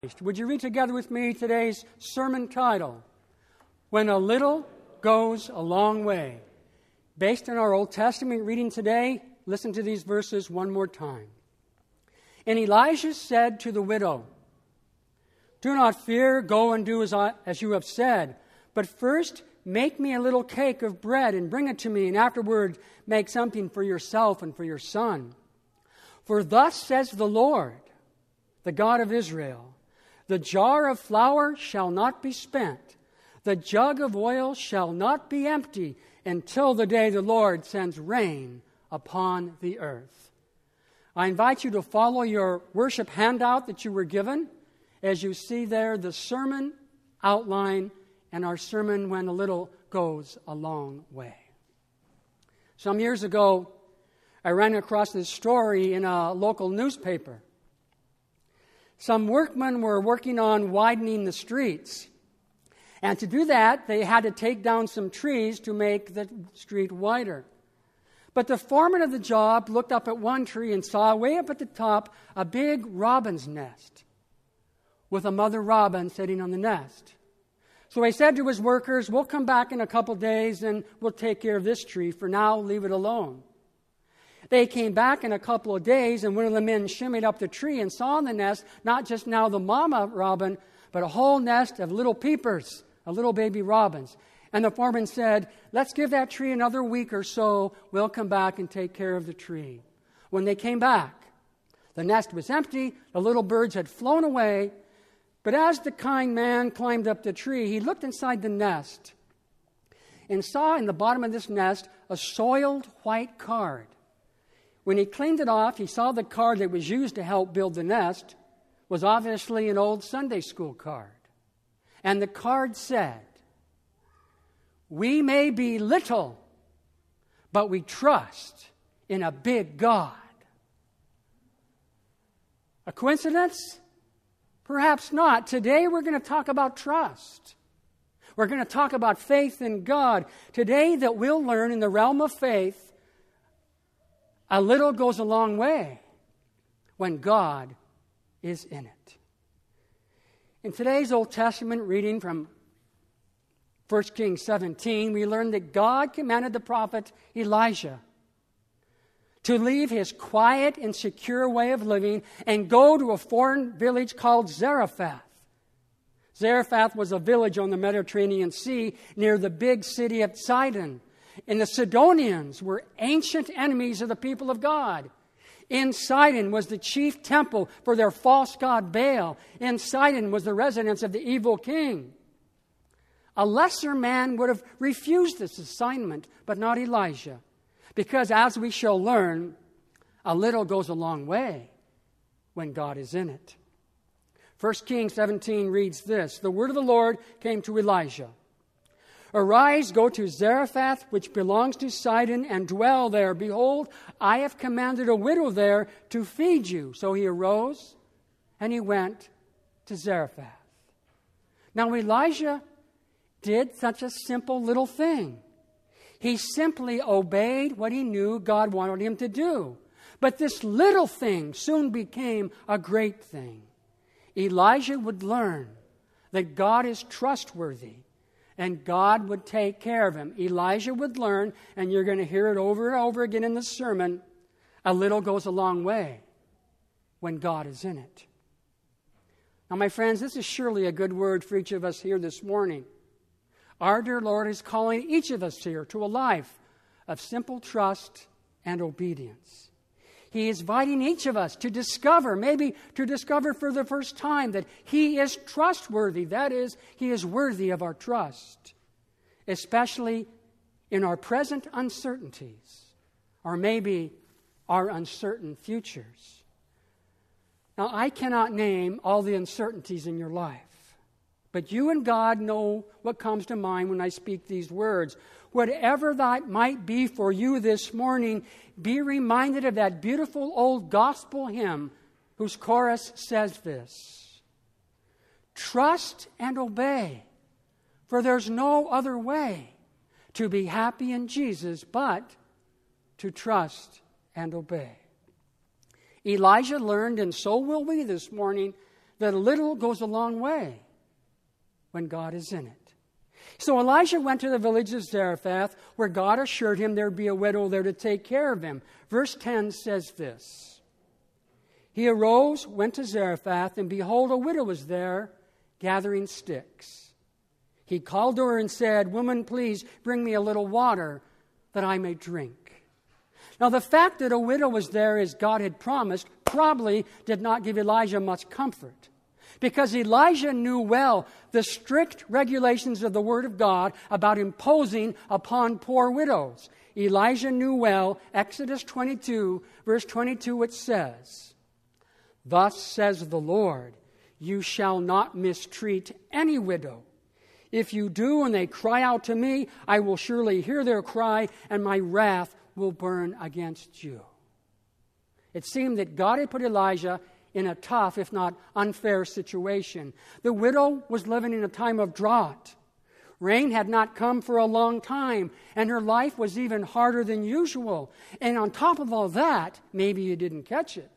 Would you read together with me today's sermon title, When a Little Goes a Long Way? Based on our Old Testament reading today, listen to these verses one more time. And Elijah said to the widow, "Do not fear, go and do as you have said, but first make me a little cake of bread and bring it to me, and afterward make something for yourself and for your son. For thus says the Lord, the God of Israel, the jar of flour shall not be spent, the jug of oil shall not be empty until the day the Lord sends rain upon the earth." I invite you to follow your worship handout that you were given as you see there the sermon outline and our sermon When a Little Goes a Long Way. Some years ago, I ran across this story in a local newspaper. Some workmen were working on widening the streets. And to do that, they had to take down some trees to make the street wider. But the foreman of the job looked up at one tree and saw way up at the top a big robin's nest with a mother robin sitting on the nest. So he said to his workers, "We'll come back in a couple days and we'll take care of this tree. For now, leave it alone." They came back in a couple of days, and one of the men shimmied up the tree and saw in the nest not just now the mama robin, but a whole nest of little peepers, of little baby robins. And the foreman said, "Let's give that tree another week or so. We'll come back and take care of the tree." When they came back, the nest was empty. The little birds had flown away. But as the kind man climbed up the tree, he looked inside the nest and saw in the bottom of this nest a soiled white card. When he cleaned it off, he saw the card that was used to help build the nest was obviously an old Sunday school card. And the card said, "We may be little, but we trust in a big God." A coincidence? Perhaps not. Today we're going to talk about trust. We're going to talk about faith in God. Today that we'll learn in the realm of faith, a little goes a long way when God is in it. In today's Old Testament reading from 1 Kings 17, we learn that God commanded the prophet Elijah to leave his quiet and secure way of living and go to a foreign village called Zarephath. Zarephath was a village on the Mediterranean Sea near the big city of Sidon. And the Sidonians were ancient enemies of the people of God. In Sidon was the chief temple for their false god Baal. In Sidon was the residence of the evil king. A lesser man would have refused this assignment, but not Elijah. Because as we shall learn, a little goes a long way when God is in it. 1 Kings 17 reads this, "The word of the Lord came to Elijah. Arise, go to Zarephath, which belongs to Sidon, and dwell there. Behold, I have commanded a widow there to feed you." So he arose and he went to Zarephath. Now Elijah did such a simple little thing. He simply obeyed what he knew God wanted him to do. But this little thing soon became a great thing. Elijah would learn that God is trustworthy and God would take care of him. Elijah would learn, and you're going to hear it over and over again in the sermon, a little goes a long way when God is in it. Now, my friends, this is surely a good word for each of us here this morning. Our dear Lord is calling each of us here to a life of simple trust and obedience. He is inviting each of us to discover, maybe to discover for the first time, that He is trustworthy. That is, He is worthy of our trust, especially in our present uncertainties, or maybe our uncertain futures. Now, I cannot name all the uncertainties in your life, but you and God know what comes to mind when I speak these words. Whatever that might be for you this morning, be reminded of that beautiful old gospel hymn whose chorus says this: "Trust and obey, for there's no other way to be happy in Jesus but to trust and obey." Elijah learned, and so will we this morning, that a little goes a long way when God is in it. So Elijah went to the village of Zarephath, where God assured him there'd be a widow there to take care of him. Verse 10 says this: He arose, went to Zarephath, and behold, a widow was there gathering sticks. He called to her and said, Woman, please bring me a little water that I may drink. Now, the fact that a widow was there as God had promised probably did not give Elijah much comfort, because Elijah knew well the strict regulations of the Word of God about imposing upon poor widows. Elijah knew well, Exodus 22, verse 22, which says, Thus says the Lord, you shall not mistreat any widow. If you do and they cry out to me, I will surely hear their cry, and my wrath will burn against you. It seemed that God had put Elijah in a tough, if not unfair, situation. The widow was living in a time of drought. Rain had not come for a long time, and her life was even harder than usual. And on top of all that, maybe you didn't catch it,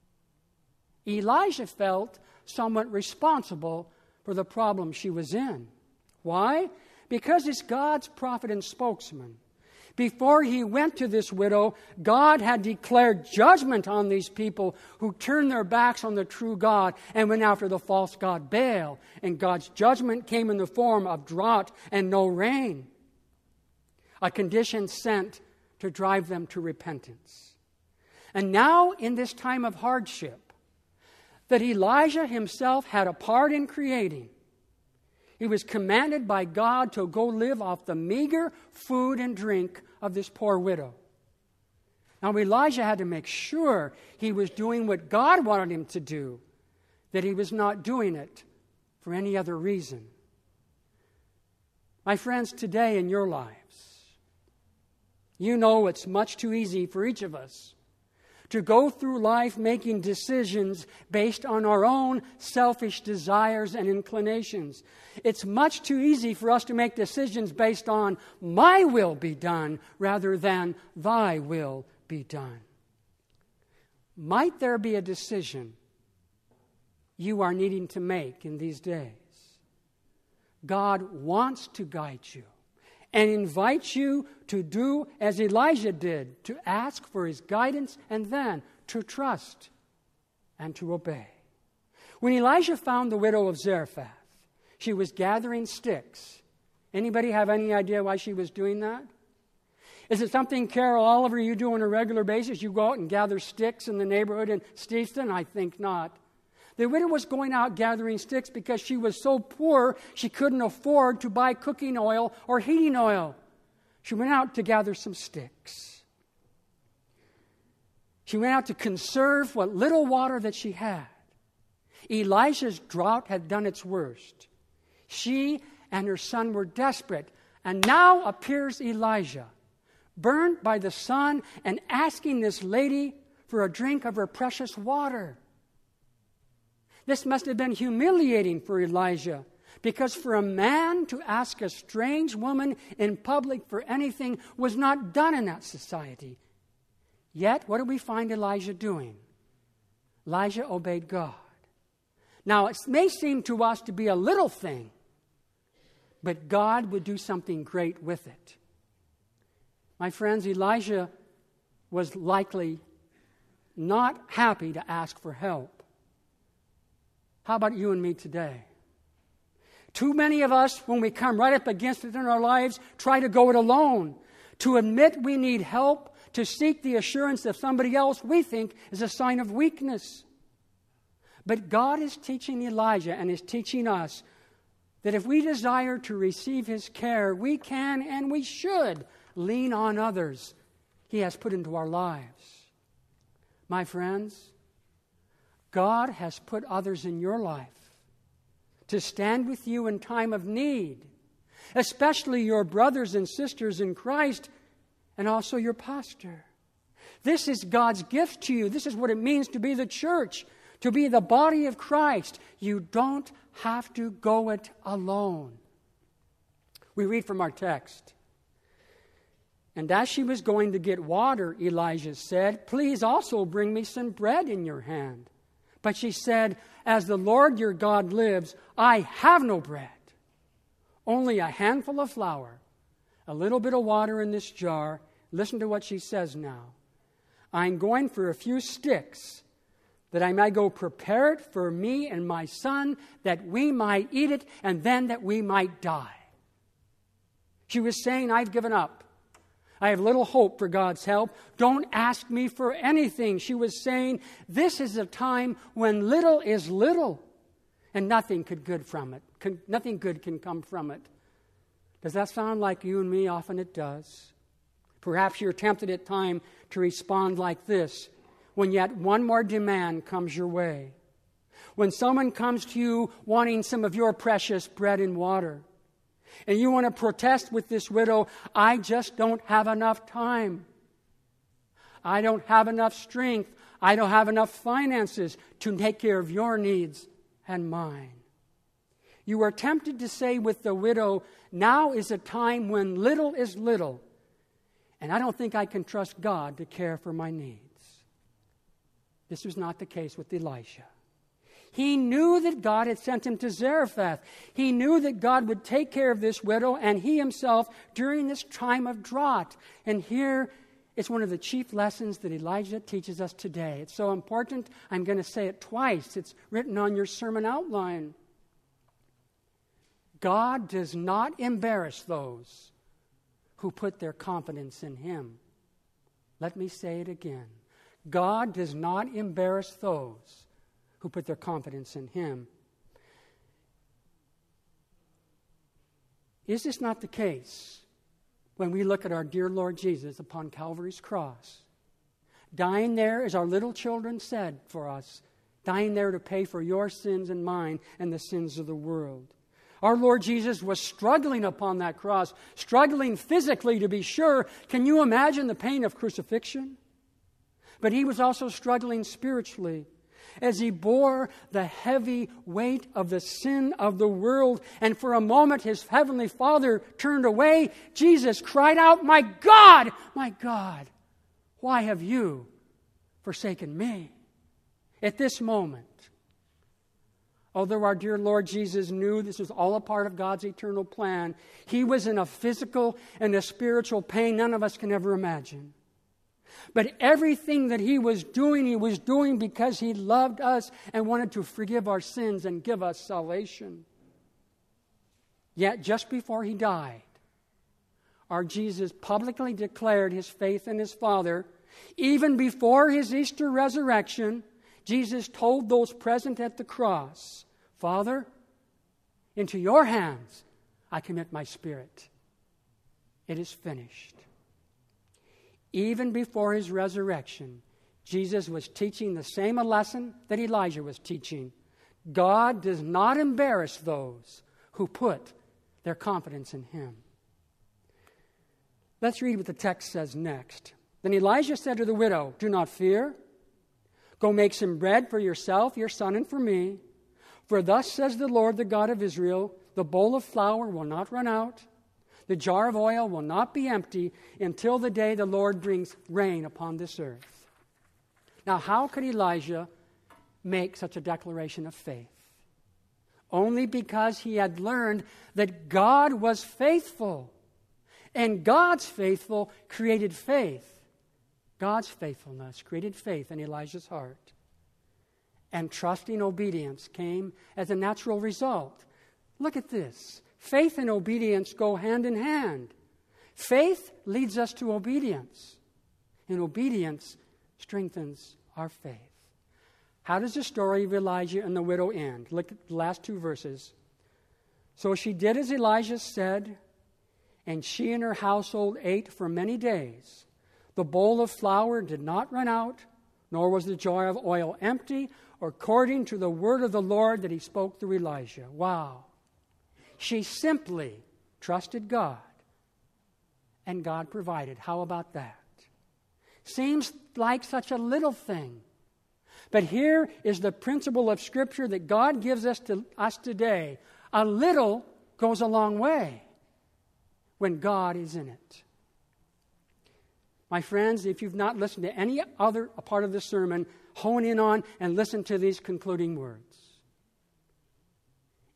Elijah felt somewhat responsible for the problem she was in. Why? Because he's God's prophet and spokesman. Before he went to this widow, God had declared judgment on these people who turned their backs on the true God and went after the false god Baal. And God's judgment came in the form of drought and no rain, a condition sent to drive them to repentance. And now, in this time of hardship that Elijah himself had a part in creating, he was commanded by God to go live off the meager food and drink of this poor widow. Now, Elijah had to make sure he was doing what God wanted him to do, that he was not doing it for any other reason. My friends, today in your lives, you know it's much too easy for each of us to go through life making decisions based on our own selfish desires and inclinations. It's much too easy for us to make decisions based on my will be done rather than thy will be done. Might there be a decision you are needing to make in these days? God wants to guide you and invite you to do as Elijah did, to ask for his guidance and then to trust and to obey. When Elijah found the widow of Zarephath, she was gathering sticks. Anybody have any idea why she was doing that? Is it something, Carol Oliver, you do on a regular basis? You go out and gather sticks in the neighborhood in Steveston? I think not. The widow was going out gathering sticks because she was so poor she couldn't afford to buy cooking oil or heating oil. She went out to gather some sticks. She went out to conserve what little water that she had. Elijah's drought had done its worst. She and her son were desperate, and now appears Elijah, burned by the sun and asking this lady for a drink of her precious water. This must have been humiliating for Elijah, because for a man to ask a strange woman in public for anything was not done in that society. Yet, what do we find Elijah doing? Elijah obeyed God. Now, it may seem to us to be a little thing, but God would do something great with it. My friends, Elijah was likely not happy to ask for help. How about you and me today? Too many of us, when we come right up against it in our lives, try to go it alone. To admit we need help, to seek the assurance of somebody else, we think is a sign of weakness. But God is teaching Elijah and is teaching us that if we desire to receive his care, we can and we should lean on others he has put into our lives. My friends, God has put others in your life to stand with you in time of need, especially your brothers and sisters in Christ and also your pastor. This is God's gift to you. This is what it means to be the church, to be the body of Christ. You don't have to go it alone. We read from our text. And as she was going to get water, Elijah said, "Please also bring me some bread in your hand." But she said, as the Lord your God lives, I have no bread, only a handful of flour, a little bit of water in this jar. Listen to what she says now. I'm going for a few sticks, that I might go prepare it for me and my son, that we might eat it, and then that we might die. She was saying, I've given up. I have little hope for God's help. Don't ask me for anything. She was saying, this is a time when little is little, and nothing good can come from it. Does that sound like you and me? Often it does. Perhaps you're tempted at times to respond like this, when yet one more demand comes your way. When someone comes to you wanting some of your precious bread and water, and you want to protest with this widow, I just don't have enough time. I don't have enough strength. I don't have enough finances to take care of your needs and mine. You are tempted to say with the widow, now is a time when little is little, and I don't think I can trust God to care for my needs. This was not the case with Elisha. He knew that God had sent him to Zarephath. He knew that God would take care of this widow and he himself during this time of drought. And here is one of the chief lessons that Elijah teaches us today. It's so important, I'm going to say it twice. It's written on your sermon outline. God does not embarrass those who put their confidence in him. Let me say it again. God does not embarrass those who put their confidence in him. Is this not the case when we look at our dear Lord Jesus upon Calvary's cross? Dying there, as our little children said for us, dying there to pay for your sins and mine and the sins of the world. Our Lord Jesus was struggling upon that cross, struggling physically to be sure. Can you imagine the pain of crucifixion? But he was also struggling spiritually as he bore the heavy weight of the sin of the world. And for a moment, his heavenly Father turned away. Jesus cried out, my God, why have you forsaken me? At this moment, although our dear Lord Jesus knew this was all a part of God's eternal plan, he was in a physical and a spiritual pain none of us can ever imagine. But everything that he was doing because he loved us and wanted to forgive our sins and give us salvation. Yet just before he died, our Jesus publicly declared his faith in his Father. Even before his Easter resurrection, Jesus told those present at the cross, Father, into your hands I commit my spirit. It is finished. Even before his resurrection, Jesus was teaching the same lesson that Elijah was teaching. God does not embarrass those who put their confidence in him. Let's read what the text says next. Then Elijah said to the widow, do not fear. Go make some bread for yourself, your son, and for me. For thus says the Lord, the God of Israel, the bowl of flour will not run out. The jar of oil will not be empty until the day the Lord brings rain upon this earth. Now, how could Elijah make such a declaration of faith? Only because he had learned that God was faithful. And God's faithful created faith. God's faithfulness created faith in Elijah's heart. And trusting obedience came as a natural result. Look at this. Faith and obedience go hand in hand. Faith leads us to obedience, and obedience strengthens our faith. How does the story of Elijah and the widow end? Look at the last two verses. So she did as Elijah said, and she and her household ate for many days. The bowl of flour did not run out, nor was the jar of oil empty, according to the word of the Lord that he spoke through Elijah. Wow. She simply trusted God, and God provided. How about that? Seems like such a little thing. But here is the principle of Scripture that God gives us today. A little goes a long way when God is in it. My friends, if you've not listened to any other part of this sermon, hone in on and listen to these concluding words.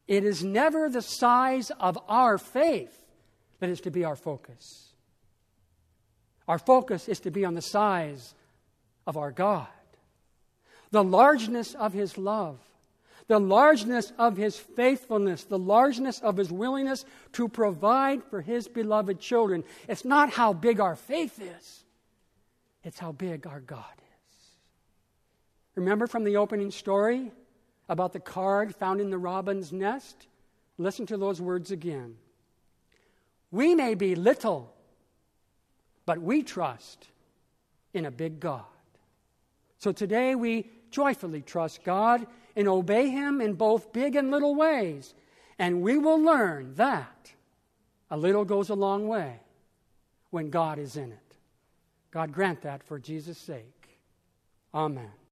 It is never the size of our faith that is to be our focus. Our focus is to be on the size of our God. The largeness of His love, the largeness of His faithfulness, the largeness of His willingness to provide for His beloved children. It's not how big our faith is. It's how big our God is. Remember from the opening story about the card found in the robin's nest? Listen to those words again. We may be little, but we trust in a big God. So today we joyfully trust God and obey Him in both big and little ways. And we will learn that a little goes a long way when God is in it. God grant that for Jesus' sake. Amen.